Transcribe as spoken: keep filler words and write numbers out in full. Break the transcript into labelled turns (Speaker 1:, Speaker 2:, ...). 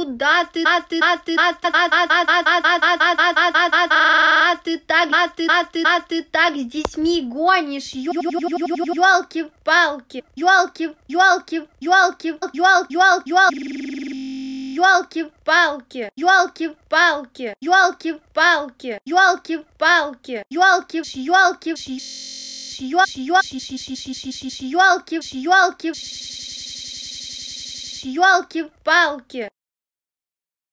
Speaker 1: куда ты, а ты, а ты, а ты, а ты так, а ты, а ты, а ты так с детьми гонишь, ёлки-палки, ёлки, ёлки, ёлки, ёл, ёл, ёл, ёлки-палки, ёлки-палки, ёлки-палки, ёлки-палки, ёлки, ёлки, ёлки, ёлки, ёлки, ёлки-палки.